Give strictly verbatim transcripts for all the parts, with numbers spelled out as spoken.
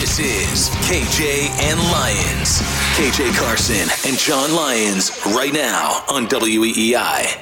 This is K J and Lyons. K J Carson and John Lyons right now on W E E I.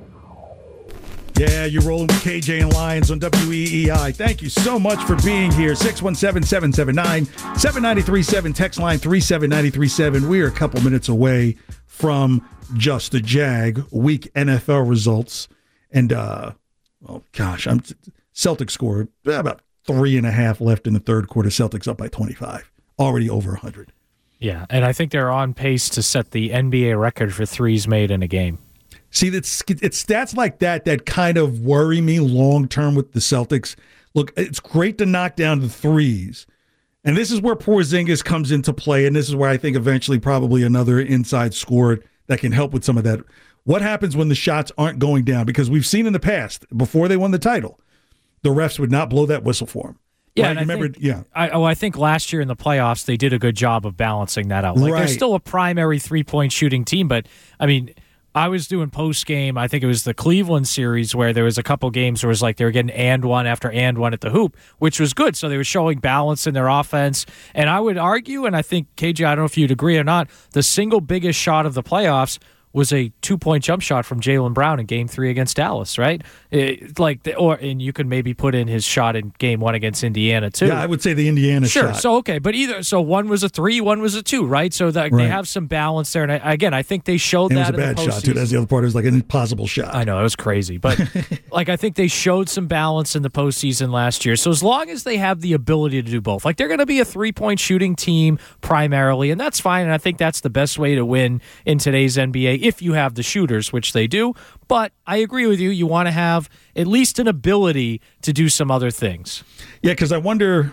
Yeah, you're rolling with K J and Lyons on W E E I. Thank you so much for being here. six one seven, seven seven nine, seven nine three seven, text line three seven nine three seven. We are a couple minutes away from Just a Jag week N F L results. And, uh, oh, gosh, I'm Celtics score about three and a half left in the third quarter. Celtics up by twenty-five, already over one hundred. Yeah, and I think they're on pace to set the N B A record for threes made in a game. See, it's, it's stats like that that kind of worry me long-term with the Celtics. Look, it's great to knock down the threes, and this is where Porzingis comes into play, and this is where I think eventually probably another inside scorer that can help with some of that. What happens when the shots aren't going down? Because we've seen in the past, before they won the title, the refs would not blow that whistle for them. Yeah, right? and I remember, think, yeah. I, oh, I think last year in the playoffs they did a good job of balancing that out. Like right. They're still a primary three-point shooting team, but I mean, I was doing post-game, I think it was the Cleveland series where there was a couple games where it was like they were getting and one after and one at the hoop, which was good. So they were showing balance in their offense. And I would argue, and I think, K J, I don't know if you'd agree or not, the single biggest shot of the playoffs was a two-point jump shot from Jaylen Brown in Game Three against Dallas, right? It, like, the, or and you could maybe put in his shot in Game One against Indiana too. Yeah, I would say the Indiana sure. shot. So okay, but either so one was a three, one was a two, right? So that right. they have some balance there. And I, again, I think they showed and that. It was a in bad the shot too. That's the other part. It was like an impossible shot. I know, it was crazy, but like I think they showed some balance in the postseason last year. So as long as they have the ability to do both, like they're going to be a three-point shooting team primarily, and that's fine. And I think that's the best way to win in today's N B A if you have the shooters, which they do. But I agree with you. You want to have at least an ability to do some other things. Yeah, because I wonder,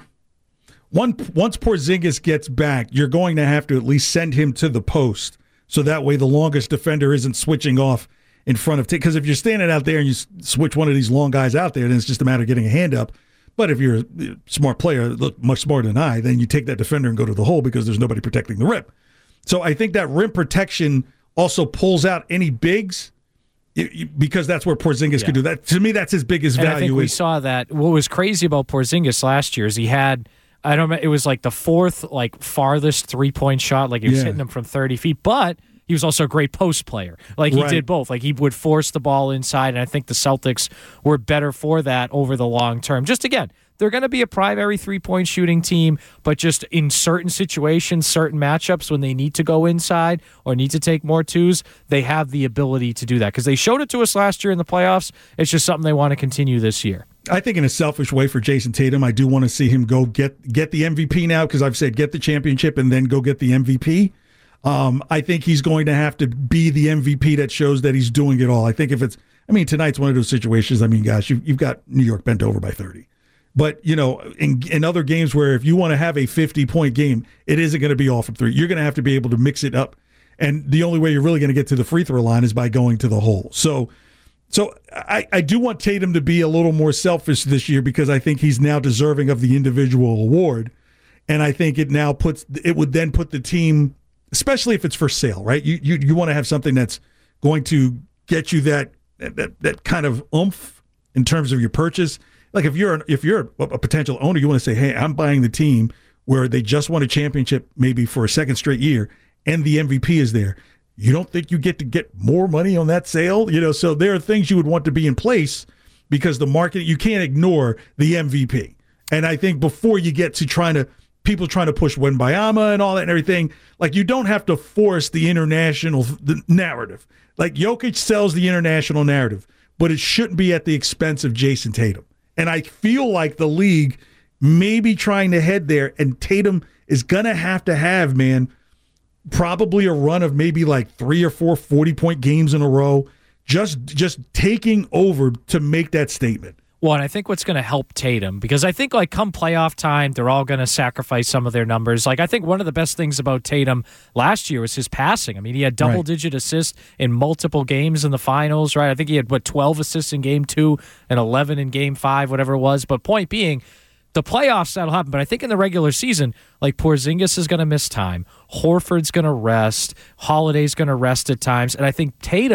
one, once Porzingis gets back, you're going to have to at least send him to the post so that way the longest defender isn't switching off in front of – because if you're standing out there and you switch one of these long guys out there, then it's just a matter of getting a hand up. But if you're a smart player, look much smarter than I, then you take that defender and go to the hole because there's nobody protecting the rim. So I think that rim protection – also pulls out any bigs because that's where Porzingis yeah. could do that. To me, that's his biggest and value. I think we is, saw that. What was crazy about Porzingis last year is he had, I don't know, it was like the fourth, like farthest three-point shot. Like he was yeah. hitting them from thirty feet, but he was also a great post player. Like he right. did both. Like he would force the ball inside, and I think the Celtics were better for that over the long term. Just again, they're going to be a primary three-point shooting team, but just in certain situations, certain matchups, when they need to go inside or need to take more twos, they have the ability to do that because they showed it to us last year in the playoffs. It's just something they want to continue this year. I think in a selfish way for Jason Tatum, I do want to see him go get get the M V P now because I've said get the championship and then go get the M V P. Um, I think he's going to have to be the M V P that shows that he's doing it all. I think if it's, I mean, tonight's one of those situations, I mean, gosh, you've, you've got New York bent over by thirty. But, you know, in, in other games where if you want to have a fifty-point game, it isn't going to be all from three. You're going to have to be able to mix it up. And the only way you're really going to get to the free throw line is by going to the hole. So so I, I do want Tatum to be a little more selfish this year because I think he's now deserving of the individual award. And I think it now puts – it would then put the team – especially if it's for sale, right? You you, you want to have something that's going to get you that that that kind of oomph in terms of your purchase. Like if you're if you're a potential owner, you want to say, hey, I'm buying the team where they just won a championship maybe for a second straight year and the M V P is there. You don't think you get to get more money on that sale? You know, so there are things you would want to be in place because the market, you can't ignore the M V P. And I think before you get to trying to, people trying to push Wembanyama and all that and everything, like you don't have to force the international the narrative. Like Jokic sells the international narrative, but it shouldn't be at the expense of Jason Tatum. And I feel like the league may be trying to head there, and Tatum is going to have to have, man, probably a run of maybe like three or four forty-point games in a row, just just taking over to make that statement. Well, and I think what's going to help Tatum, because I think like come playoff time, they're all going to sacrifice some of their numbers. Like I think one of the best things about Tatum last year was his passing. I mean, he had double-digit right. assists in multiple games in the finals, right? I think he had, what, twelve assists in game two and eleven in game five, whatever it was. But point being, the playoffs, that'll happen. But I think in the regular season, like Porzingis is going to miss time. Horford's going to rest. Holiday's going to rest at times. And I think Tatum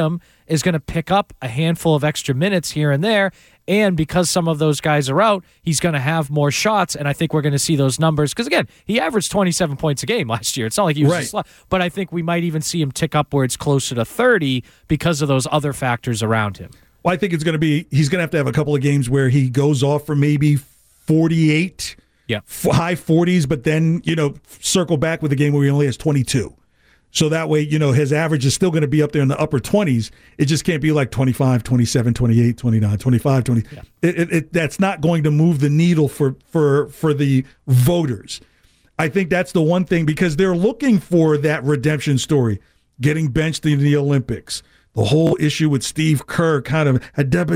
is going to pick up a handful of extra minutes here and there. And because some of those guys are out, he's going to have more shots. And I think we're going to see those numbers. Because, again, he averaged twenty-seven points a game last year. It's not like he was right. a slut. But I think we might even see him tick upwards closer to thirty because of those other factors around him. Well, I think it's going to be, he's going to have to have a couple of games where he goes off for maybe forty-eight, yeah, high forties, but then, you know, circle back with a game where he only has twenty-two. So that way, you know, his average is still going to be up there in the upper twenties. It just can't be like twenty-five, twenty-seven, twenty-eight, twenty-nine, twenty-five, twenty. Yeah. It, it, it, that's not going to move the needle for, for, for the voters. I think that's the one thing, because they're looking for that redemption story, getting benched in the Olympics. The whole issue with Steve Kerr kind of,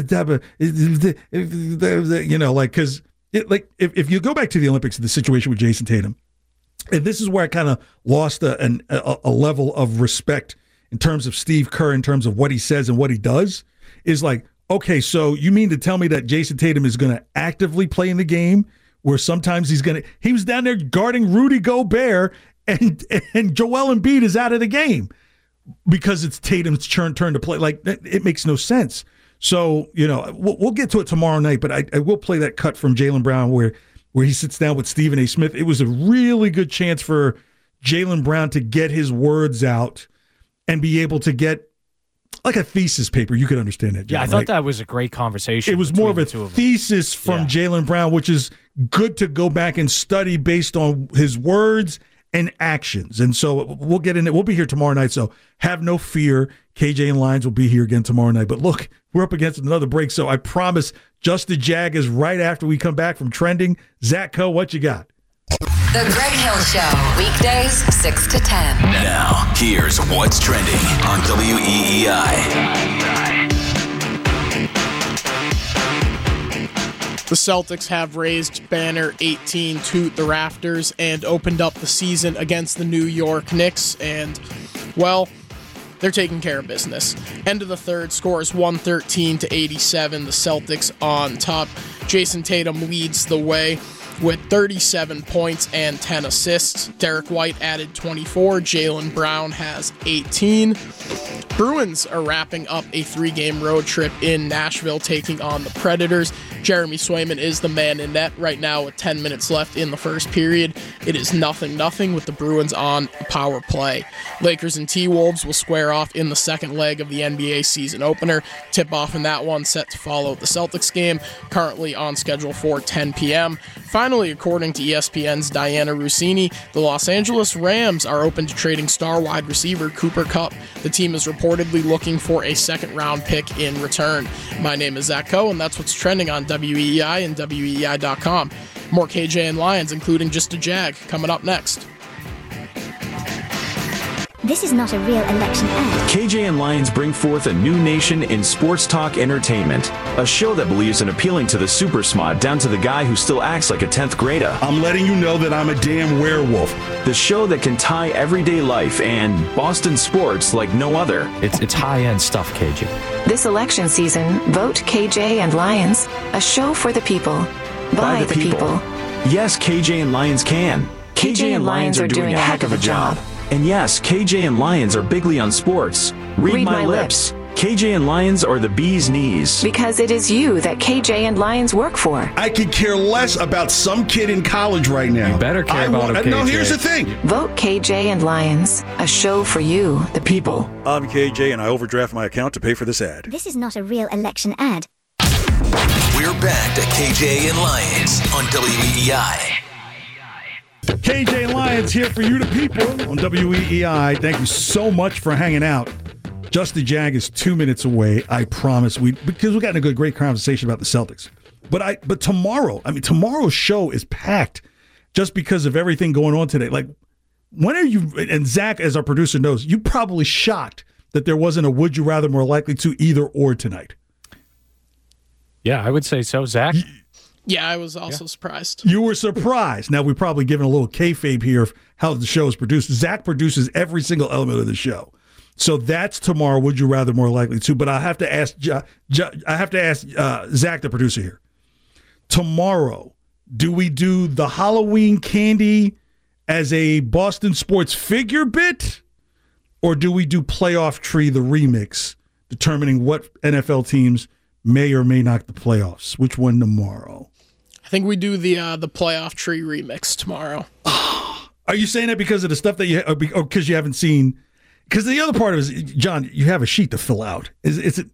you know, like, because like if, if you go back to the Olympics, the situation with Jason Tatum, and this is where I kind of lost a, an, a, a level of respect in terms of Steve Kerr, in terms of what he says and what he does, is like, okay, so you mean to tell me that Jason Tatum is going to actively play in the game, where sometimes he's going to, he was down there guarding Rudy Gobert, and and Joel Embiid is out of the game because it's Tatum's turn, turn to play. Like, it makes no sense. So, you know, we'll, we'll get to it tomorrow night, but I, I will play that cut from Jaylen Brown where where he sits down with Stephen A. Smith. It was a really good chance for Jaylen Brown to get his words out and be able to get like a thesis paper. You could understand that, John, yeah, I thought right? that was a great conversation. It was more of a thesis from yeah. Jaylen Brown, which is good to go back and study based on his words and actions. And so we'll get in it. We'll be here tomorrow night, so have no fear. K J and Lyons will be here again tomorrow night. But look, we're up against another break, so I promise Just the Jag is right after we come back from Trending. Zach Coe, what you got? The Greg Hill Show, weekdays six to ten. Now, here's what's trending on W E E I. The Celtics have raised banner eighteen to the rafters and opened up the season against the New York Knicks, and, well, they're taking care of business. End of the third, scores one thirteen to eighty-seven. The Celtics on top. Jason Tatum leads the way with thirty-seven points and ten assists. Derek White added twenty-four. Jaylen Brown has eighteen. Bruins are wrapping up a three-game road trip in Nashville, taking on the Predators. Jeremy Swayman is the man in net right now with ten minutes left in the first period. It is nothing nothing with the Bruins on power play. Lakers and T-Wolves will square off in the second leg of the N B A season opener. Tip-off in that one set to follow the Celtics game, currently on schedule for ten p.m. Finally, according to E S P N's Diana Russini, the Los Angeles Rams are open to trading star wide receiver Cooper Kupp. The team is reportedly looking for a second-round pick in return. My name is Zach Coe, and that's what's trending on W E E I and W E E I dot com. More K J and Lyons, including Just a Jag, coming up next. This is not a real election ad. K J and Lyons bring forth a new nation in sports talk entertainment. A show that believes in appealing to the super smart down to the guy who still acts like a tenth grader. I'm letting you know that I'm a damn werewolf. The show that can tie everyday life and Boston sports like no other. It's it's high-end stuff, K J. This election season, vote K J and Lyons, a show for the people, by, by the, the people. people. Yes, K J and Lyons can. K J and Lyons are doing a heck of a job. And yes, K J and Lyons are bigly on sports. Read, Read my, my lips. lips. K J and Lyons are the bee's knees. Because it is you that K J and Lyons work for. I could care less about some kid in college right now. You better care I about want, him, K J. No, here's the thing. Vote K J and Lyons, a show for you, the people. I'm K J, and I overdraft my account to pay for this ad. This is not a real election ad. We're back to K J and Lyons on W E E I. K J Lyons here for you, the people, on W E E I. Thank you so much for hanging out. Just the Jag is two minutes away. I promise. We because we got in a good, great conversation about the Celtics. But I, but tomorrow, I mean, tomorrow's show is packed, just because of everything going on today. Like, when are you? And Zach, as our producer knows, you probably shocked that there wasn't a "Would you rather" more likely to either or tonight. Yeah, I would say so, Zach. Y- Yeah, I was also yeah. surprised. You were surprised. Now, we've probably given a little kayfabe here of how the show is produced. Zach produces every single element of the show. So that's tomorrow, Would You Rather more likely to. But I have to ask uh, I have to ask uh, Zach, the producer here. Tomorrow, do we do the Halloween candy as a Boston sports figure bit? Or do we do Playoff Tree, the remix, determining what N F L teams may or may not the playoffs. Which one tomorrow? I think we do the uh, the playoff tree remix tomorrow. Are you saying that because of the stuff that you, or because you haven't seen? Because the other part of it is, John, you have a sheet to fill out. Is is it?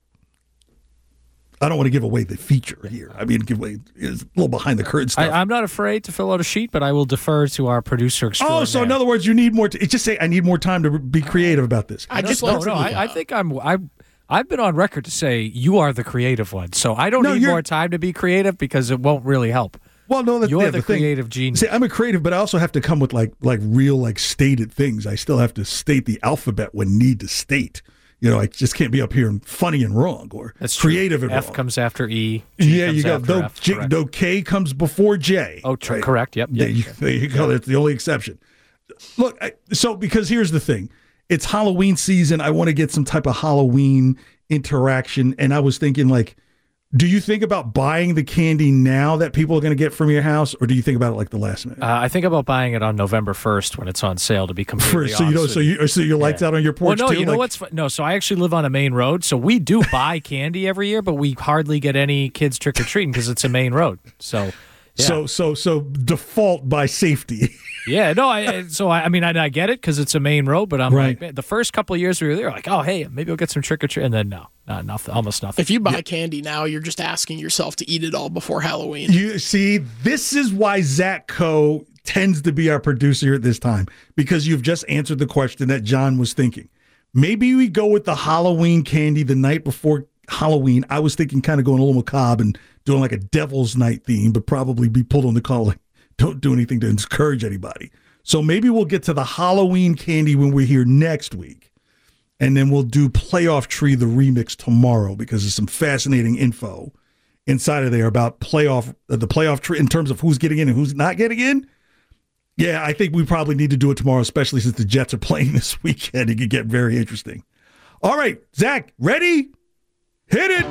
I don't want to give away the feature here. I mean, give away it's a little behind the curtain stuff. I, I'm not afraid to fill out a sheet, but I will defer to our producer extraordinaire. Oh, so in other words, you need more. T- just say, I need more time to be creative about this. I just no, no. I, I think I'm. I. I've been on record to say you are the creative one, so I don't No, need you're- more time to be creative because it won't really help. Well, no, that's You're yeah, the, thing. creative genius. See, I'm a creative, but I also have to come with like like real like stated things. I still have to state the alphabet when need to state. You know, I just can't be up here and funny and wrong or That's true. creative and F wrong. comes after E. G yeah, comes you go. after Though, F, J, correct. though K comes before J. Oh, tr- right? correct. Yep. There yep. you, there you go. That's the only exception. Look, I, so because here's the thing. It's Halloween season. I want to get some type of Halloween interaction. And I was thinking, like, do you think about buying the candy now that people are going to get from your house? Or do you think about it like the last minute? Uh, I think about buying it on November first when it's on sale. To be completely For, so you know, honest so with you so your lights Yeah. out on your porch well, no, too? you know Like- what's fu- no. So I actually live on a main road, so we do buy candy every year, but we hardly get any kids trick or treating because it's a main road. So, yeah. So so so default by safety. yeah, no. I I- so I, I mean I, I get it because it's a main road, but I'm Right. like man, the first couple of years we were there, like oh hey maybe I'll get some trick or treat, and then no, not nothing, almost nothing. If you buy candy now, you're just asking yourself to eat it all before Halloween. You see, this is why Zach Coe tends to be our producer at this time, because you've just answered the question that John was thinking. Maybe we go with the Halloween candy the night before Halloween. I was thinking kind of going a little macabre and doing like a Devil's Night theme, but probably be pulled on the collar. Don't do anything to encourage anybody. So maybe we'll get to the Halloween candy when we're here next week. And then we'll do Playoff Tree, the remix tomorrow, because there's some fascinating info inside of there about playoff, uh, the playoff tree in terms of who's getting in and who's not getting in. Yeah, I think we probably need to do it tomorrow, especially since the Jets are playing this weekend. It could get very interesting. All right, Zach, ready? Hit it.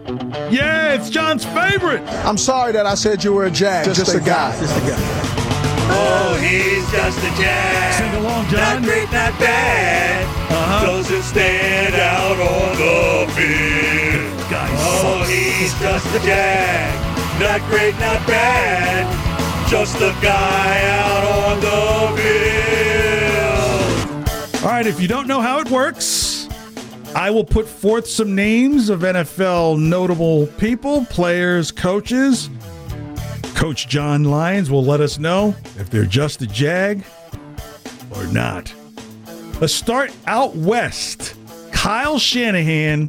Yeah, it's John's favorite. I'm sorry that I said you were a Jag. Just, just a, a guy. guy. Just a guy. Oh, he's just a Jag. Sing along, John. Not great, not bad. Uh-huh. Doesn't stand out on the field. Guy oh, sucks. he's just a Jag. Not great, not bad. Just a guy out on the field. All right, if you don't know how it works, I will put forth some names of N F L notable people, players, coaches. Coach John Lyons will let us know if they're just a Jag or not. Let's start out west. Kyle Shanahan,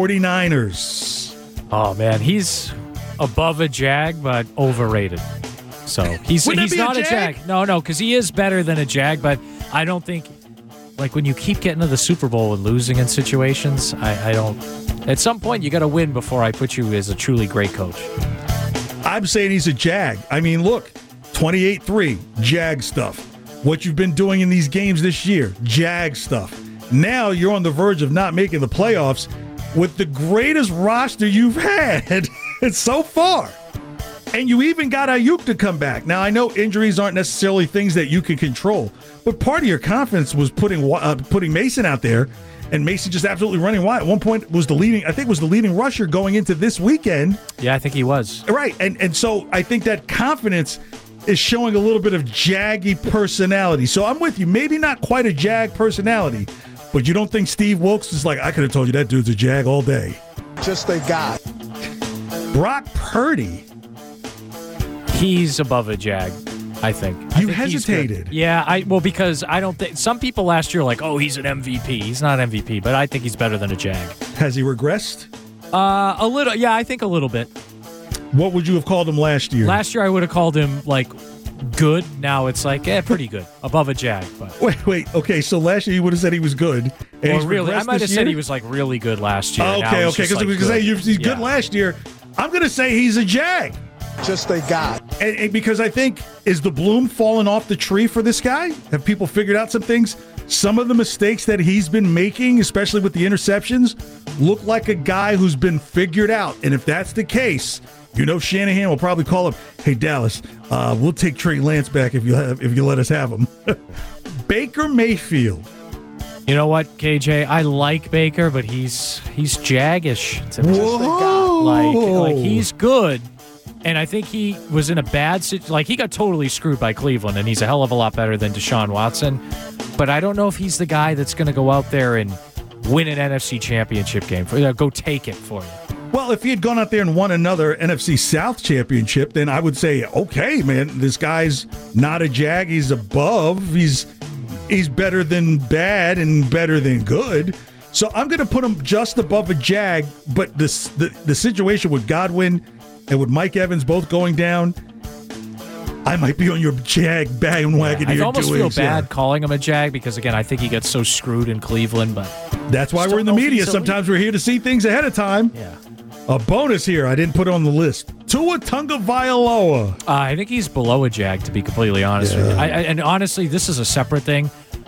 49ers. Oh man, he's above a Jag, but overrated. So he's Wouldn't he's that be a not a Jag? Jag. No, no, because he is better than a Jag, but I don't think like when you keep getting to the Super Bowl and losing in situations, I, I don't. At some point, you got to win before I put you as a truly great coach. I'm saying he's a Jag. I mean, look, twenty-eight three, Jag stuff. What you've been doing in these games this year, Jag stuff. Now you're on the verge of not making the playoffs with the greatest roster you've had so far. And you even got Ayuk to come back. Now, I know injuries aren't necessarily things that you can control, but part of your confidence was putting uh, putting Mason out there, and Mason just absolutely running wild. At one point was the leading, I think was the leading rusher going into this weekend. Yeah, I think he was. Right, and and so I think that confidence is showing a little bit of jaggy personality. So I'm with you. Maybe not quite a Jag personality, but you don't think Steve Wilkes is like, I could have told you that dude's a Jag all day. Just a guy. Brock Purdy. He's above a Jag, I think. I You think he's hesitated. good. Yeah, I well because I don't think some people last year were like, oh, he's an M V P. He's not M V P, but I think he's better than a Jag. Has he regressed? Uh, a little. Yeah, I think a little bit. What would you have called him last year? Last year I would have called him like good. Now it's like, eh, pretty good, above a Jag. But Wait, wait. Okay, so last year you would have said he was good. And or he's really, I regressed might have this said year? he was like really good last year. Oh, Now okay, it's okay. just, Because like, say good. he's good Yeah. last year. I'm going to say he's a Jag. Just a guy. And, and because I think, is the bloom falling off the tree for this guy? Have people figured out some things? Some of the mistakes that he's been making, especially with the interceptions, look like a guy who's been figured out. And if that's the case, you know Shanahan will probably call him, hey, Dallas, uh, we'll take Trey Lance back if you have, if you let us have him. Baker Mayfield. You know what, K J? I like Baker, but he's he's jaggish to me. Whoa. Like, like he's good, and I think he was in a bad situation. Like he got totally screwed by Cleveland, and he's a hell of a lot better than Deshaun Watson. But I don't know if he's the guy that's going to go out there and win an N F C championship game. For, uh, go take it for you. Well, if he had gone out there and won another N F C South championship, then I would say, okay, man, this guy's not a Jag. He's above. He's he's better than bad and better than good. So I'm going to put him just above a Jag. But this the, the situation with Godwin and with Mike Evans both going down, I might be on your Jag bandwagon yeah, here. I almost doing feel so. bad calling him a Jag because, again, I think he gets so screwed in Cleveland. But that's why we're in the media. Sometimes we're here to see things ahead of time. Yeah. A bonus here, I didn't put it on the list. Tua Tagovailoa. Uh, I think he's below a Jag, to be completely honest yeah. with you. I, I, and honestly, this is a separate thing.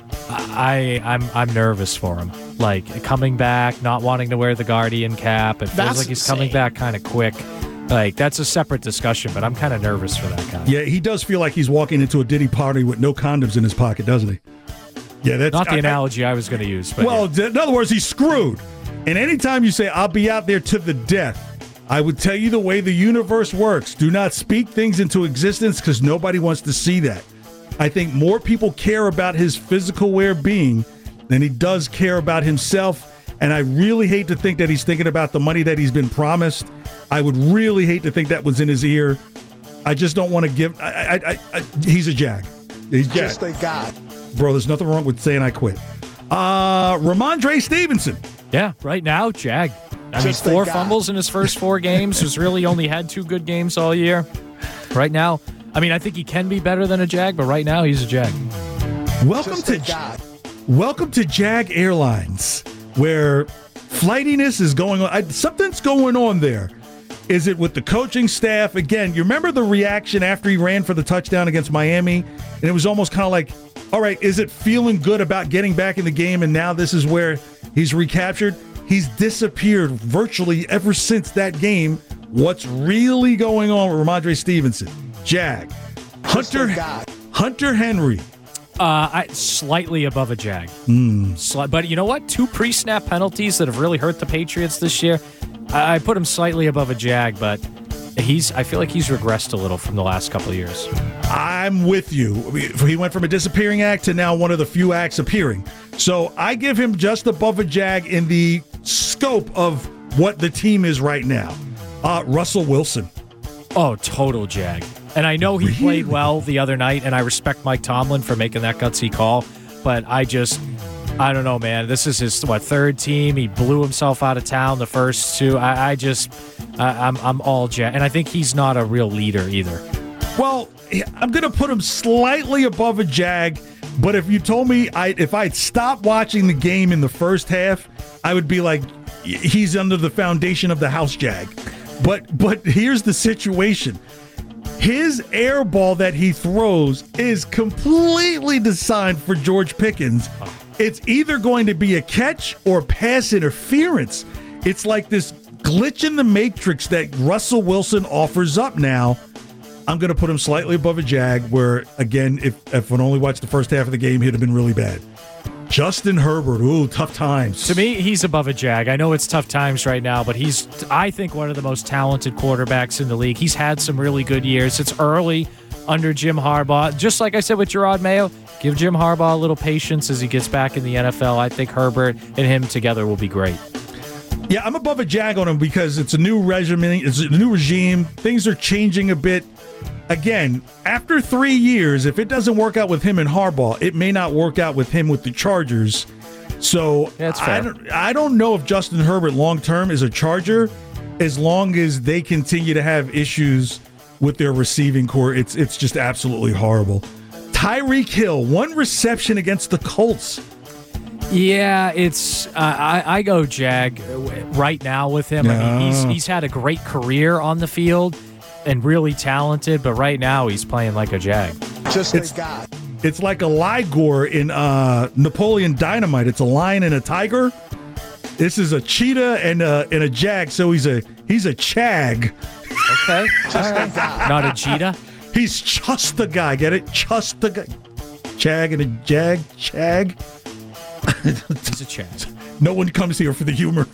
I, I I'm I'm nervous for him. Like coming back, not wanting to wear the Guardian cap. It feels That's like he's insane. coming back kind of quick. Like that's a separate discussion, but I'm kind of nervous for that guy. Yeah, he does feel like he's walking into a Diddy party with no condoms in his pocket, doesn't he? Yeah, that's not the I, analogy I, I was going to use. But well, yeah. in other words, he's screwed. And anytime you say, I'll be out there to the death, I would tell you the way the universe works. Do not speak things into existence because nobody wants to see that. I think more people care about his physical well-being than he does care about himself. And I really hate to think that he's thinking about the money that he's been promised. I would really hate to think that was in his ear. I just don't want to give. I, I, I, I, he's a Jag. He's Jag. Just thank God. Bro, there's nothing wrong with saying I quit. Uh, Ramondre Stevenson. Yeah, right now, Jag. I Just mean, four thank God. fumbles in his first four games. Has really only had two good games all year. Right now, I mean, I think he can be better than a Jag, but right now he's a Jag. Welcome Just to thank God. Welcome to Jag Airlines, where flightiness is going on. I, something's going on there. Is it with the coaching staff? Again, you remember the reaction after he ran for the touchdown against Miami? And it was almost kind of like, all right, is it feeling good about getting back in the game and now this is where he's recaptured? He's disappeared virtually ever since that game. What's really going on with Ramondre Stevenson? Jag. Hunter, Hunter Henry. Uh, I, slightly above a Jag. Mm. Sli- but you know what? Two pre-snap penalties that have really hurt the Patriots this year. I, I put him slightly above a Jag, but he's. I feel like he's regressed a little from the last couple of years. I'm with you. He went from a disappearing act to now one of the few acts appearing. So I give him just above a Jag in the scope of what the team is right now. Uh, Russell Wilson. Oh, total Jag. And I know he Really? played well the other night, and I respect Mike Tomlin for making that gutsy call, but I just, I don't know, man. This is his, what, third team? He blew himself out of town the first two. I, I just, I, I'm, I'm all Jag. And I think he's not a real leader either. Well, I'm going to put him slightly above a Jag, but if you told me I, if I'd stopped watching the game in the first half, I would be like, he's under the foundation of the house Jag. But but here's the situation. His air ball that he throws is completely designed for George Pickens. It's either going to be a catch or pass interference. It's like this glitch in the matrix that Russell Wilson offers up now. I'm going to put him slightly above a Jag, where, again, if, if one only watched the first half of the game, he'd have been really bad. Justin Herbert, ooh, tough times. To me, he's above a Jag. I know it's tough times right now, but he's, I think, one of the most talented quarterbacks in the league. He's had some really good years. It's early under Jim Harbaugh. Just like I said with Gerard Mayo, give Jim Harbaugh a little patience as he gets back in the N F L. I think Herbert and him together will be great. Yeah, I'm above a Jag on him because it's a new regimen, it's a new regime. Things are changing a bit. Again, after three years, if it doesn't work out with him and Harbaugh, it may not work out with him with the Chargers. So yeah, that's fair. I don't, I don't know if Justin Herbert long-term is a Charger as long as they continue to have issues with their receiving core. It's, it's just absolutely horrible. Tyreek Hill, one reception against the Colts. Yeah, it's uh, I, I go Jag right now with him. I mean, he's he's had a great career on the field and really talented, but right now he's playing like a Jag. Just it's, thank God. It's like a Ligor in uh, Napoleon Dynamite. It's a lion and a tiger. This is a cheetah and a, and a Jag, so he's a he's a Chag. Okay, all right. Not a cheetah. He's just the guy. Get it? Just the guy. Chag and a Jag. Chag. He's a chance. No one comes here for the humor.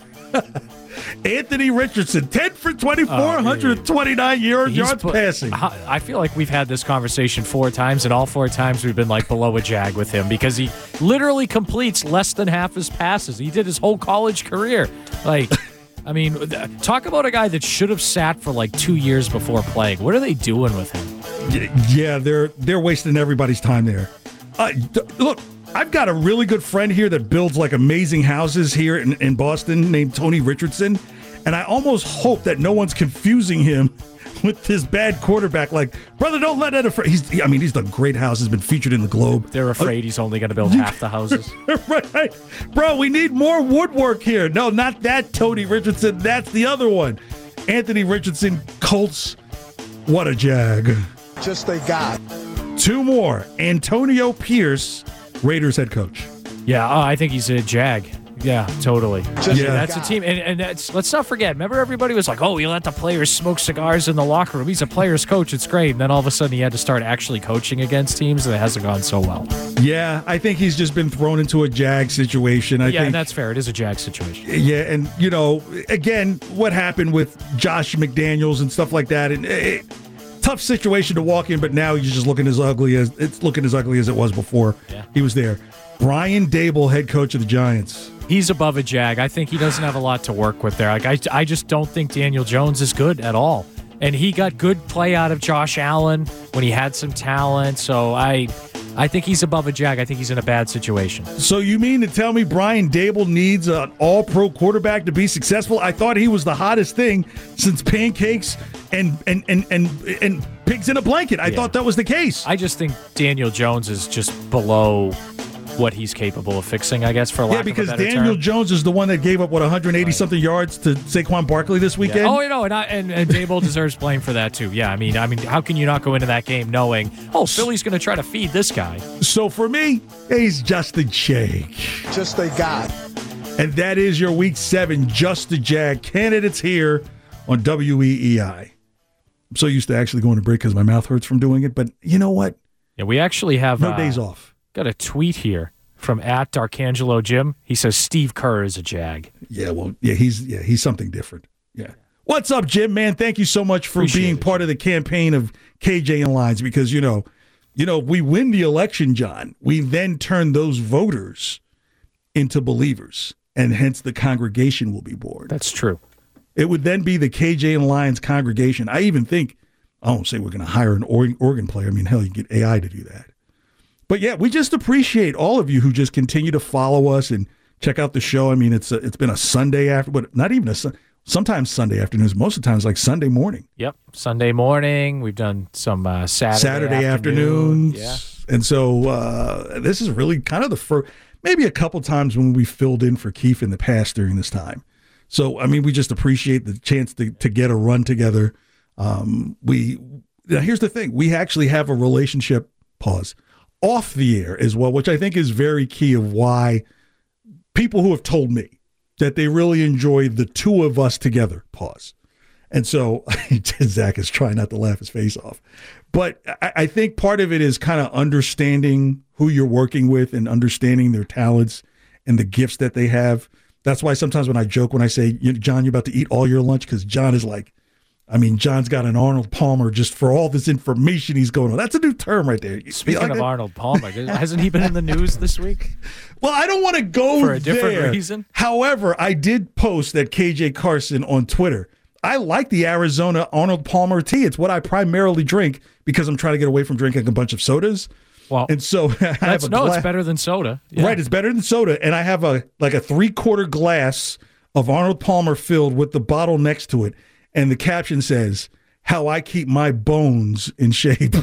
Anthony Richardson, ten for twenty-four, oh, one hundred twenty-nine yards, yards put, passing. I feel like we've had this conversation four times, and all four times we've been like below a jag with him because he literally completes less than half his passes. He did his whole college career. Like, I mean, talk about a guy that should have sat for like two years before playing. What are they doing with him? Yeah, they're they're wasting everybody's time there. Uh, look. I've got a really good friend here that builds like amazing houses here in, in Boston named Tony Richardson. And I almost hope that no one's confusing him with this bad quarterback. Like, brother, don't let that affect. He's, I mean, he's done great houses, been featured in the Globe. They're afraid uh, he's only going to build half the houses. Right. Bro, we need more woodwork here. No, not that Tony Richardson. That's the other one. Anthony Richardson, Colts. What a jag. Just a guy. Two more. Antonio Pierce, Raiders head coach. Yeah, oh, I think he's a jag. Yeah, totally. Just yeah, that's a team, and, and that's, let's not forget. Remember, everybody was like, "Oh, you let the players smoke cigars in the locker room. He's a players' coach. It's great." And then all of a sudden, he had to start actually coaching against teams, and it hasn't gone so well. Yeah, I think he's just been thrown into a jag situation. I yeah, think, and that's fair. It is a jag situation. Yeah, and you know, again, what happened with Josh McDaniels and stuff like that, and it, tough situation to walk in, but now he's just looking as ugly as it's looking as ugly as it was before yeah. he was there. Brian Daboll, head coach of the Giants. He's above a jag. I think he doesn't have a lot to work with there. Like I, I just don't think Daniel Jones is good at all. And he got good play out of Josh Allen when he had some talent. So I, I think he's above a jag. I think he's in a bad situation. So you mean to tell me Brian Daboll needs an all-pro quarterback to be successful? I thought he was the hottest thing since pancakes and and and and, and pigs in a blanket. I yeah. thought that was the case. I just think Daniel Jones is just below what he's capable of fixing, I guess, for lack yeah, because of a better Daniel term. Jones is the one that gave up, what, one hundred eighty something right. yards to Saquon Barkley this weekend? Yeah. Oh, you know, and, I, and, and Daboll deserves blame for that, too. Yeah, I mean, I mean, how can you not go into that game knowing, oh, Philly's going to try to feed this guy? So for me, he's just a jag. Just a guy. And that is your Week seven Just a Jag candidates here on W E E I. I'm so used to actually going to break because my mouth hurts from doing it, but you know what? Yeah, we actually have no uh, days off. Got a tweet here from at Darkangelo Jim. He says Steve Kerr is a jag. Yeah, well, yeah, he's yeah he's something different. Yeah. What's up, Jim? Man, thank you so much for Appreciate being it. part of the campaign of K J and Lines because you know, you know, we win the election, John. We then turn those voters into believers, and hence the congregation will be born. That's true. It would then be the K J and Lions congregation. I even think, I don't say we're going to hire an organ player. I mean, hell, you get A I to do that. But yeah, we just appreciate all of you who just continue to follow us and check out the show. I mean, it's a, it's been a Sunday after, but not even a sometimes Sunday afternoons. Most of the times, like Sunday morning. Yep, Sunday morning. We've done some uh, Saturday Saturday afternoon. afternoons. Yeah. And so uh, this is really kind of the first, maybe a couple times when we filled in for Keith in the past during this time. So, I mean, we just appreciate the chance to, to get a run together. Um, we now here's the thing. We actually have a relationship, pause, off the air as well, which I think is very key of why people who have told me that they really enjoy the two of us together, pause. And so Zach is trying not to laugh his face off. But I, I think part of it is kind of understanding who you're working with and understanding their talents and the gifts that they have. That's why sometimes when I joke, when I say, John, you're about to eat all your lunch, because John is like, I mean, John's got an Arnold Palmer just for all this information he's going on. That's a new term right there. Speaking like of that? Arnold Palmer, hasn't he been in the news this week? Well, I don't want to go for a different there. reason. However, I did post that K J Carson on Twitter. I like the Arizona Arnold Palmer tea. It's what I primarily drink because I'm trying to get away from drinking a bunch of sodas. Well, and so I have a no, gla- it's better than soda. Yeah. Right, it's better than soda. And I have a like a three-quarter glass of Arnold Palmer filled with the bottle next to it. And the caption says, "How I keep my bones in shape."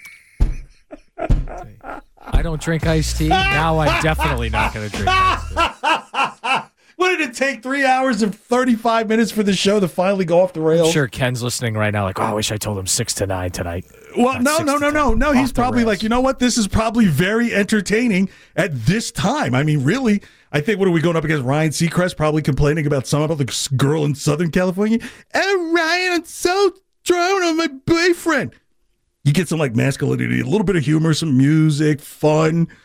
I don't drink iced tea. Now I'm definitely not going to drink iced tea. What did it take? Three hours and thirty-five minutes for the show to finally go off the rails? I'm sure Ken's listening right now like, oh, I wish I told him six to nine tonight. Well, no, no, no, no, no. He's probably like, you know what? This is probably very entertaining at this time. I mean, really, I think, what are we going up against? Ryan Seacrest probably complaining about some about the girl in Southern California. Oh, Ryan, I'm so thrown on my boyfriend. You get some like masculinity, a little bit of humor, some music, fun.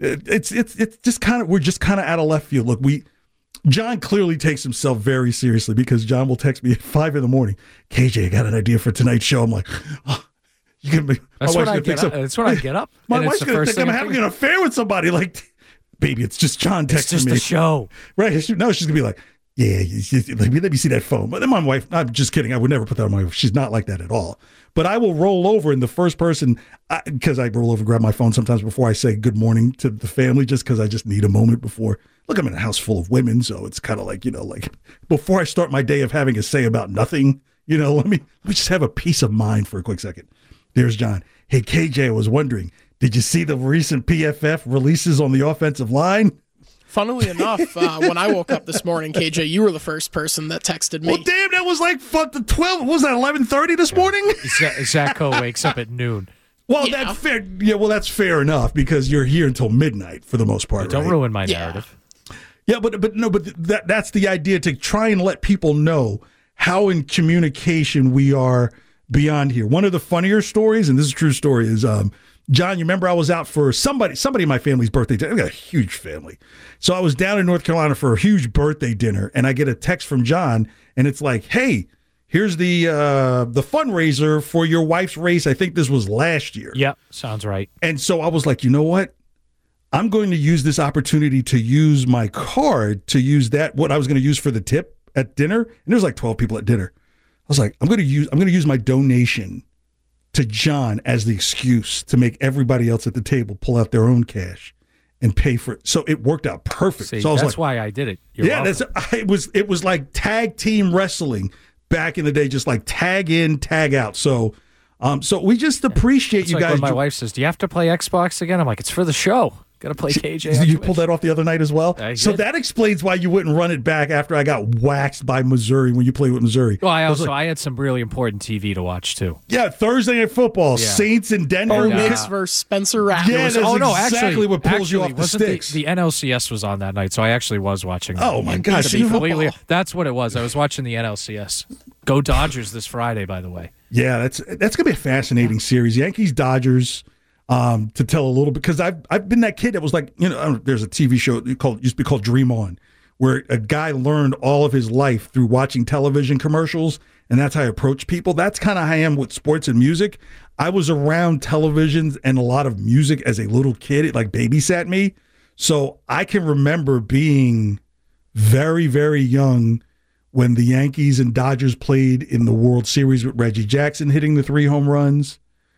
it, it's it's it's just kind of we're just kind of out of left field. Look, we John clearly takes himself very seriously because John will text me at five in the morning. K J, I got an idea for tonight's show. I'm like, oh, you can be. That's what I get up. That's what I get up. My wife's gonna think I'm having an affair with somebody. Like, baby, it's just John texting me. It's just me. a show, right? No, she's gonna be like, yeah, you, you, let me let me see that phone. But then my wife, I'm just kidding. I would never put that on my wife. She's not like that at all. But I will roll over and the first person, because I, I roll over and grab my phone sometimes before I say good morning to the family, just because I just need a moment before. Look, I'm in a house full of women, so it's kind of like, you know, like before I start my day of having a say about nothing, you know, let me let me just have a peace of mind for a quick second. There's John. Hey, K J, I was wondering, did you see the recent P F F releases on the offensive line? Funnily enough, uh, when I woke up this morning, K J, you were the first person that texted me. Well, damn, that was like fuck the twelve. What was that eleven thirty this morning? Zach Coe wakes up at noon. Well, Yeah. that's fair. Yeah, well, that's fair enough because you're here until midnight for the most part. Don't right? ruin my Yeah. narrative. Yeah, but but no, but that that's the idea, to try and let people know how in communication we are beyond here. One of the funnier stories, and this is a true story, is um, John, you remember I was out for somebody somebody in my family's birthday dinner. I've got a huge family. So I was down in North Carolina for a huge birthday dinner, and I get a text from John, and it's like, hey, here's the uh, the fundraiser for your wife's race. I think this was last year. Yep, sounds right. And so I was like, you know what? I'm going to use this opportunity to use my card to use that, what I was going to use for the tip at dinner. And there's like twelve people at dinner. I was like, I'm going to use, I'm going to use my donation to John as the excuse to make everybody else at the table pull out their own cash and pay for it. So it worked out perfect. See, so I was that's like, why I did it. You're yeah, welcome. that's, it was, it was like tag team wrestling back in the day, just like tag in, tag out. So, um, so we just appreciate It's you like guys. when my wife says, do you have to play Xbox again? I'm like, it's for the show. Got to play K J. You pulled that off the other night as well? I So did. that explains why you wouldn't run it back after I got waxed by Missouri when you played with Missouri. Well, I was also like, I had some really important T V to watch too. yeah, Thursday Night Football, Yeah. Saints in Denver. Bo And, uh, Nix versus Spencer Rattler. Yeah, was- that's oh no, exactly actually, what pulls actually, you off the wasn't sticks. The, N L C S was on that night, so I actually was watching. Oh, my And gosh, to be you- completely, that's what it was. I was watching the N L C S. Go Dodgers this Friday, by the way. Yeah, that's that's gonna be a fascinating series. Yankees, Dodgers. Um, to tell a little bit, because I've I've been that kid that was like, you know, I don't- there's a T V show called used to be called Dream On, where a guy learned all of his life through watching television commercials, and that's how I approach people. That's kind of how I am with sports and music. I was around televisions and a lot of music as a little kid. It like babysat me, so I can remember being very very young when the Yankees and Dodgers played in the World Series with Reggie Jackson hitting the three home runs.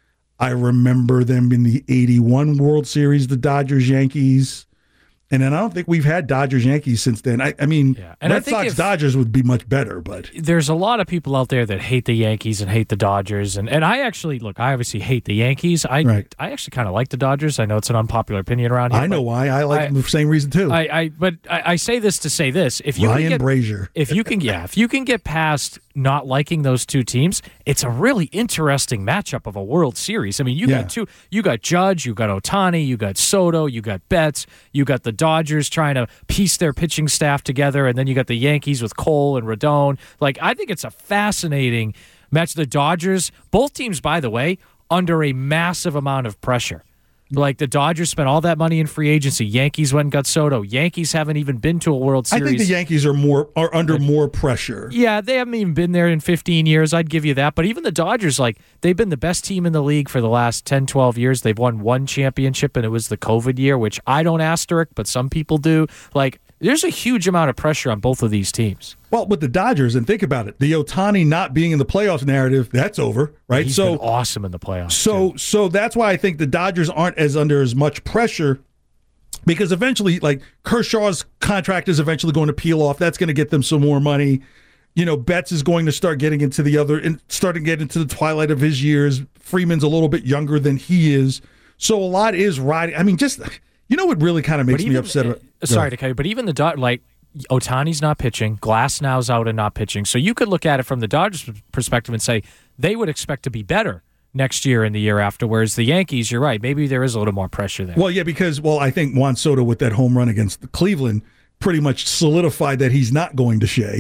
I remember them in the eighty-one World Series, the Dodgers Yankees. And then I don't think we've had Dodgers Yankees since then. I, I mean, Yeah. And I Red think Sox if- Dodgers would be much better, but There's a lot of people out there that hate the Yankees and hate the Dodgers, and, and I actually look. I obviously hate the Yankees. I Right. I actually kind of like the Dodgers. I know it's an unpopular opinion around here. I know but why. I like I- them for the same reason too. I, I but I, I say this to say this: if you Ryan can get, Brazier. if you can, yeah, if you can get past not liking those two teams, it's a really interesting matchup of a World Series. I mean, you Yeah. got two, you got Judge, you got Ohtani, you got Soto, you got Betts, you got the Dodgers trying to piece their pitching staff together, and then you got the Yankees with Cole and Rodon. Like, I think it's a fascinating match. The Dodgers, both teams, by the way, under a massive amount of pressure. Like, the Dodgers spent all that money in free agency. Yankees went and got Soto. Yankees haven't even been to a World I Series. think the Yankees are more are under more pressure. Yeah, they haven't even been there in fifteen years. I'd give you that. But even the Dodgers, like, they've been the best team in the league for the last ten, twelve years. They've won one championship, and it was the COVID year, which I don't asterisk, but some people do. Like, there's a huge amount of pressure on both of these teams. Well, with the Dodgers, and think about it, the Ohtani not being in the playoffs narrative, that's over, right? He's so been awesome in the playoffs. So too. so that's why I think the Dodgers aren't as under as much pressure, because eventually, like, Kershaw's contract is eventually going to peel off. That's going to get them some more money. You know, Betts is going to start getting into the other and starting to get into the twilight of his years. Freeman's a little bit younger than he is. So a lot is riding. I mean, just, you know what really kind of makes But me even- upset? About, uh, Sorry to cut you, but even the Dod like Ohtani's not pitching, Glasnow's out and not pitching. So you could look at it from the Dodgers perspective and say they would expect to be better next year and the year after. Whereas the Yankees, you're right, maybe there is a little more pressure there. Well, yeah, because, well, I think Juan Soto with that home run against Cleveland pretty much solidified that he's not going to Shea.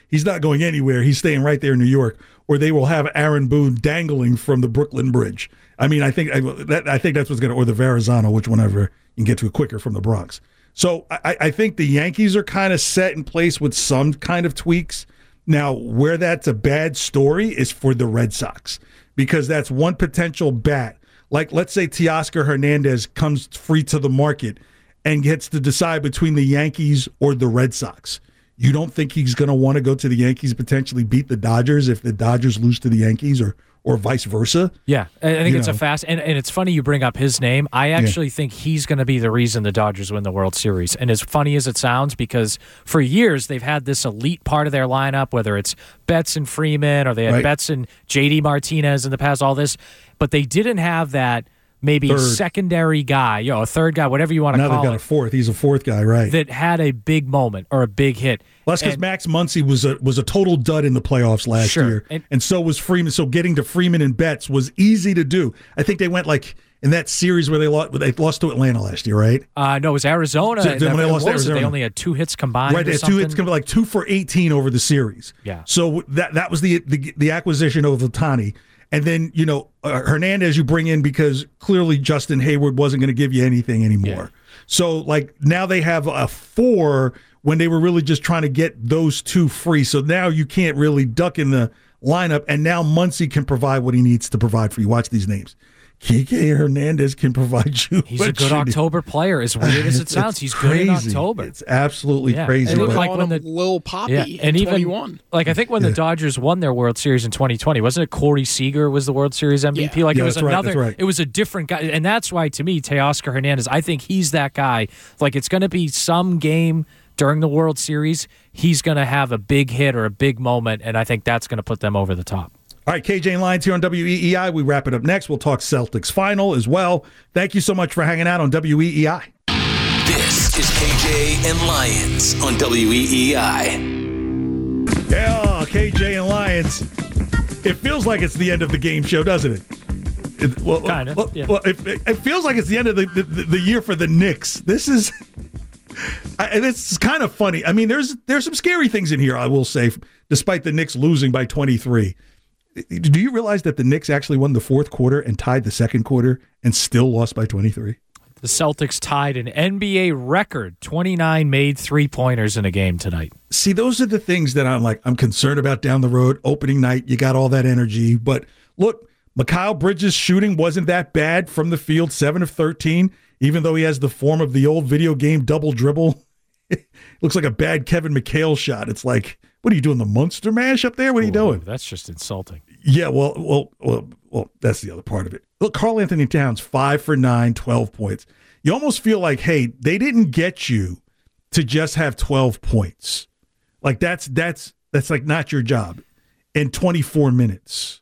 he's not going anywhere. He's staying right there in New York, or they will have Aaron Boone dangling from the Brooklyn Bridge. I mean, I think I, that, I think that's what's going to, or the Verrazano, which whenever you can get to it quicker from the Bronx. So I, I think the Yankees are kind of set in place with some kind of tweaks. Now, where that's a bad story is for the Red Sox, because that's one potential bat. Like, let's say Teoscar Hernandez comes free to the market and gets to decide between the Yankees or the Red Sox. You don't think he's going to want to go to the Yankees, potentially beat the Dodgers if the Dodgers lose to the Yankees, or or vice versa? Yeah, I think you it's know. a fast, and, and it's funny you bring up his name. I actually yeah. think he's going to be the reason the Dodgers win the World Series. And as funny as it sounds, because for years they've had this elite part of their lineup, whether it's Betts and Freeman, or they had right. Betts and J D Martinez in the past, all this, but they didn't have that maybe third. secondary guy, you know, a third guy, whatever you want to now call it. Now they've got a fourth. He's a fourth guy, right? That had a big moment or a big hit. Well, that's because Max Muncy was a was a total dud in the playoffs last sure. year, and, and so was Freeman. So getting to Freeman and Betts was easy to do. I think they went like in that series where they lost, they lost to Atlanta last year, right? Uh, no, it was Arizona. So, when they lost to Arizona, they only had two hits combined. Right, they had two hits, like two for eighteen over the series. Yeah. So that that was the the, the acquisition of Ohtani. And then, you know, uh, Hernandez you bring in because clearly Justin Hayward wasn't going to give you anything anymore. Yeah. So, like, now they have a four when they were really just trying to get those two free. So now you can't really duck in the lineup, and now Muncy can provide what he needs to provide for you. Watch these names. Kike Hernandez can provide you. He's a good October player, as weird as it sounds. He's crazy. good in October. It's absolutely yeah. crazy. And like when the Lil Poppy yeah. in and even, twenty-one. Like, I think when yeah. the Dodgers won their World Series in twenty twenty, wasn't it Corey Seager was the World Series M V P? Yeah. Like, yeah, it was that's right, another, that's right. it was a different guy. And that's why, to me, Teoscar Hernandez, I think he's that guy. Like, it's going to be some game during the World Series, he's going to have a big hit or a big moment, and I think that's going to put them over the top. All right, K J and Lyons here on W E E I. We wrap it up next. We'll talk Celtics final as well. Thank you so much for hanging out on W E E I. This is K J and Lyons on W E E I. Yeah, K J and Lyons. It feels like it's the end of the game show, doesn't it? it well, kind of. Well, yeah. well it, it feels like it's the end of the, the, the year for the Knicks. This is... And it's kind of funny. I mean, there's there's some scary things in here, I will say, despite the Knicks losing by twenty-three. Do you realize that the Knicks actually won the fourth quarter and tied the second quarter and still lost by twenty-three? The Celtics tied an N B A record twenty-nine made three-pointers in a game tonight. See, those are the things that I'm like, I'm concerned about down the road. Opening night, you got all that energy. But look, Mikal Bridges' shooting wasn't that bad from the field, seven of thirteen, even though he has the form of the old video game double dribble. It looks like a bad Kevin McHale shot. It's like, what are you doing, the Monster Mash up there? What are you Ooh, doing? That's just insulting. Yeah, well, well, well, well, that's the other part of it. Look, Karl Anthony Towns, five for nine, twelve points. You almost feel like, hey, they didn't get you to just have twelve points. Like that's that's that's like not your job in twenty-four minutes.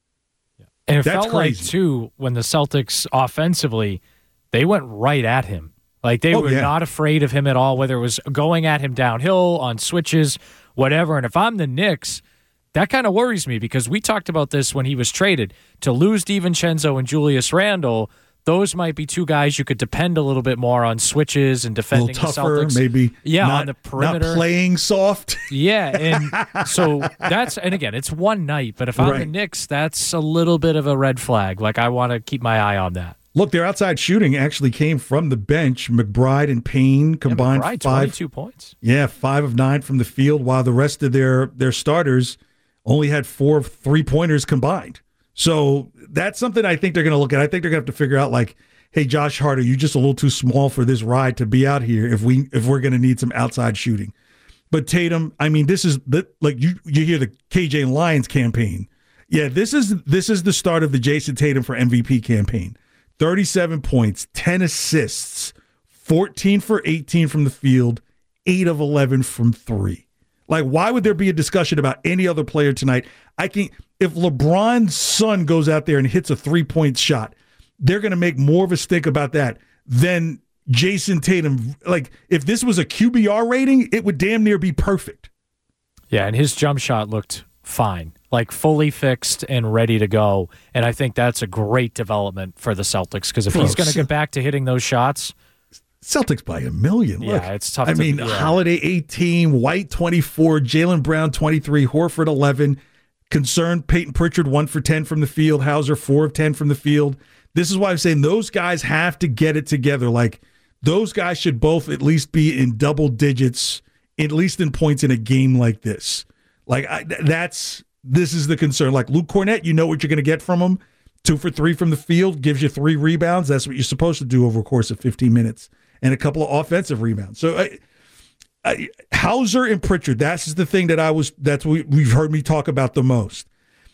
And it that's felt crazy. like, too, when the Celtics offensively, they went right at him. Like, they oh, were yeah. not afraid of him at all, whether it was going at him downhill, on switches, whatever. And if I'm the Knicks, that kind of worries me, because we talked about this when he was traded. To lose DiVincenzo and Julius Randle, those might be two guys you could depend a little bit more on switches and defending a little tougher, the Celtics. maybe. Yeah, not, on the perimeter. Not playing soft. Yeah, and so that's, and again, it's one night, but if I'm right. the Knicks, that's a little bit of a red flag. Like, I want to keep my eye on that. Look, their outside shooting actually came from the bench. McBride and Payne combined yeah, McBride, five, twenty-two points. Yeah, five of nine from the field, while the rest of their their starters only had four three pointers combined. So that's something I think they're going to look at. I think they're going to have to figure out, like, hey, Josh Hart, are you just a little too small for this ride to be out here if we if we're going to need some outside shooting? But Tatum, I mean, this is the, like you you hear the K J and Lyons campaign. Yeah, this is this is the start of the Jason Tatum for M V P campaign. thirty-seven points, ten assists, fourteen for eighteen from the field, eight of eleven from three. Like, why would there be a discussion about any other player tonight? I can if LeBron's son goes out there and hits a three-point shot, they're going to make more of a stink about that than Jason Tatum. Like, if this was a Q B R rating, it would damn near be perfect. Yeah, and his jump shot looked fine, like fully fixed and ready to go. And I think that's a great development for the Celtics, because if he's going to get back to hitting those shots, Celtics by a million. Look, yeah, it's tough. I to, mean, yeah. Holiday eighteen, White twenty-four, Jaylen Brown twenty-three, Horford eleven. Concerned Peyton Pritchard one for ten from the field, Hauser four of ten from the field. This is why I'm saying those guys have to get it together. Like, those guys should both at least be in double digits, at least in points in a game like this. Like, I, that's this is the concern. Like, Luke Cornett, you know what you're going to get from him. Two for three from the field, gives you three rebounds. That's what you're supposed to do over a course of fifteen minutes, and a couple of offensive rebounds. So, I, I, Hauser and Pritchard, that's the thing that I was. That's what we've heard me talk about the most.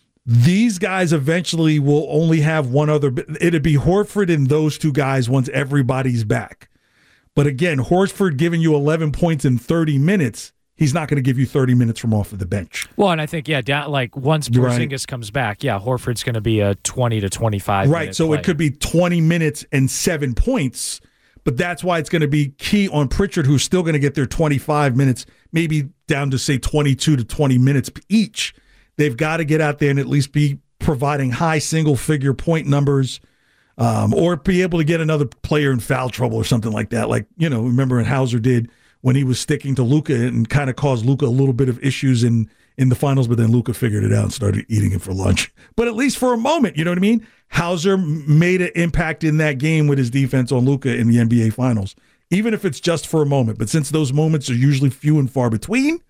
These guys eventually will only have one other. It'd be Horford and those two guys once everybody's back. But again, Horford giving you eleven points in thirty minutes. He's not going to give you thirty minutes from off of the bench. Well, and I think, yeah, down, like once Porzingis right. comes back, yeah, Horford's going to be a twenty to twenty-five Right, so play. It could be twenty minutes and seven points, but that's why it's going to be key on Pritchard, who's still going to get their twenty-five minutes, maybe down to, say, twenty-two to twenty minutes each. They've got to get out there and at least be providing high single-figure point numbers, um, or be able to get another player in foul trouble or something like that. Like, you know, remember when Hauser did when he was sticking to Luka and kind of caused Luka a little bit of issues in, in the finals, but then Luka figured it out and started eating it for lunch. But at least for a moment, you know what I mean? Hauser made an impact in that game with his defense on Luka in the N B A Finals, even if it's just for a moment. But since those moments are usually few and far between,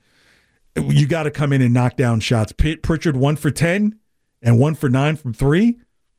you got to come in and knock down shots. Pritchard one for ten and one for nine from three.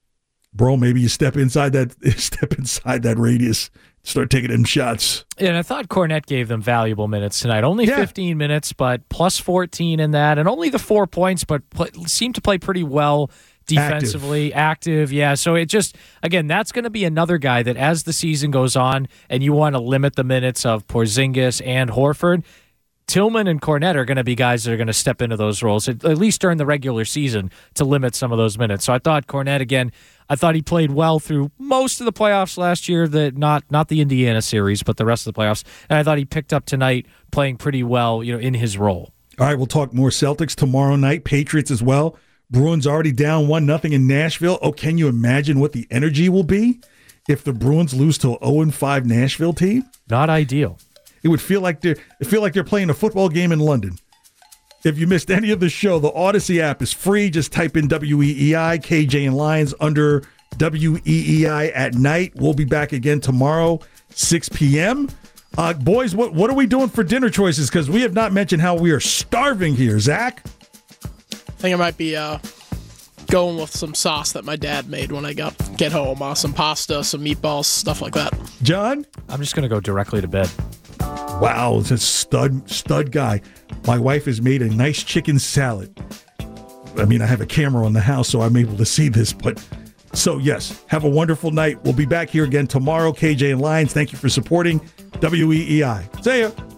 Bro, maybe you step inside that step inside that radius, start taking them shots. And I thought Cornette gave them valuable minutes tonight. Only yeah. fifteen minutes, but plus fourteen in that, and only the four points, but play, seemed to play pretty well defensively, active. active. Yeah, so it just, again, that's going to be another guy that as the season goes on and you want to limit the minutes of Porzingis and Horford, Tillman and Cornette are going to be guys that are going to step into those roles, at, at least during the regular season, to limit some of those minutes. So I thought Cornette, again, I thought he played well through most of the playoffs last year, the, not not the Indiana series, but the rest of the playoffs. And I thought he picked up tonight playing pretty well, you know, in his role. All right, we'll talk more Celtics tomorrow night, Patriots as well. Bruins already down one nothing in Nashville. Oh, can you imagine what the energy will be if the Bruins lose to an oh and five Nashville team? Not ideal. It would feel like they're it feel like they're playing a football game in London. If you missed any of the show, the Odyssey app is free. Just type in W E E I, K J and Lions under W E E I at night. We'll be back again tomorrow, six p.m. Uh, boys, what what are we doing for dinner choices? Because we have not mentioned how we are starving here. Zach? I think I might be uh, going with some sauce that my dad made when I got get home. Uh, some pasta, some meatballs, stuff like that. John? I'm just going to go directly to bed. Wow, it's a stud stud guy. My wife has made a nice chicken salad. I mean, I have a camera on the house, so I'm able to see this. But so, yes, have a wonderful night. We'll be back here again tomorrow. K J and Lions, thank you for supporting W E E I. See ya.